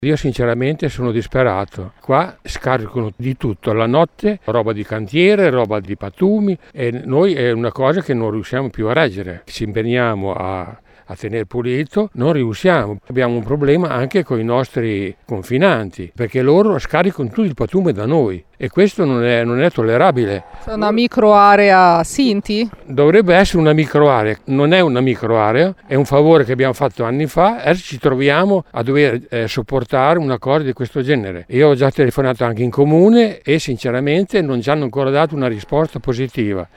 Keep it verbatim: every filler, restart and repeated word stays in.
Io sinceramente sono disperato. Qua scaricano di tutto, la notte, roba di cantiere, roba di patumi, e noi è una cosa che non riusciamo più a reggere. Ci impegniamo a, a tenere pulito, non riusciamo. Abbiamo un problema anche con i nostri confinanti, perché loro scaricano tutto il patume da noi e questo non è, non è tollerabile. È una microarea Sinti? Dovrebbe essere una microarea, non è una microarea, è un favore che abbiamo fatto anni fa e adesso ci troviamo a dover eh, sopportare una cosa di questo genere. Io ho già telefonato anche in comune e sinceramente non ci hanno ancora dato una risposta positiva.